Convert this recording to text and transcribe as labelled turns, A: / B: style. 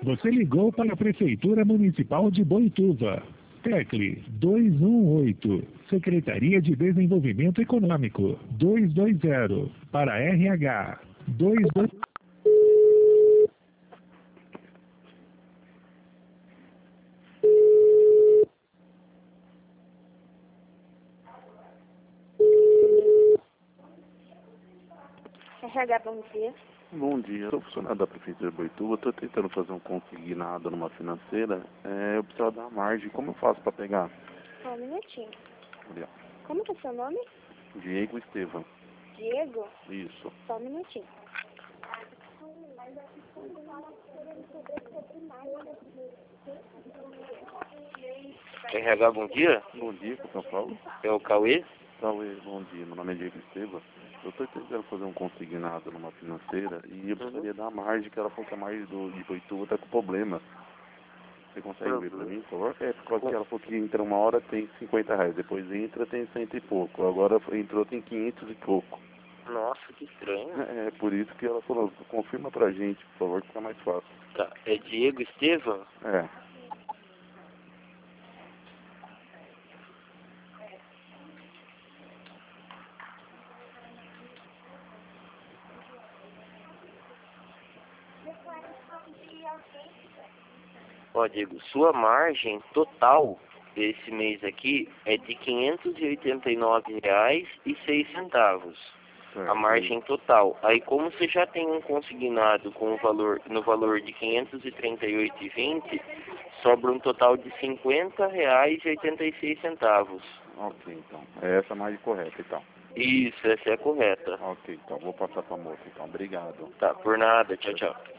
A: Você ligou para a Prefeitura Municipal de Boituva. Tecle 218. Secretaria de Desenvolvimento Econômico 220. Para RH 22.
B: RH, bom dia.
C: Bom dia, eu sou funcionário da Prefeitura de Boituva, estou tentando fazer um consignado numa financeira, eu preciso dar margem, como eu faço para pegar?
B: Só um minutinho.
C: Obrigado.
B: Como que é seu nome?
C: Diego Estevam.
B: Diego?
C: Isso.
B: Só um minutinho.
D: RH, bom dia.
C: Bom dia, com São Paulo.
D: É o Cauê.
C: Cauê, bom dia, meu nome é Diego Estevam. Eu estou tentando fazer um consignado numa financeira e eu precisaria dar margem, que ela falou que a margem de Boituva está com problema. Você consegue ver para mim, por favor? É, por causa que ela falou que entra uma hora tem R$50, depois entra tem 100 e pouco, agora entrou tem 500 e pouco.
D: Nossa, que estranho.
C: É por isso que ela falou, confirma pra gente, por favor, que fica mais fácil.
D: Tá, é Diego Estevam?
C: É.
D: Ó, Diego, sua margem total desse mês aqui é de R$589,06. A margem total. Aí como você já tem um consignado com o valor, no valor de R$538,20, sobra um total de R$50,86.
C: Ok, então. É essa a margem correta, então.
D: Isso, essa é a correta.
C: Ok, então. Vou passar pra moça, então. Obrigado.
D: Tá, por nada. Tchau, tchau.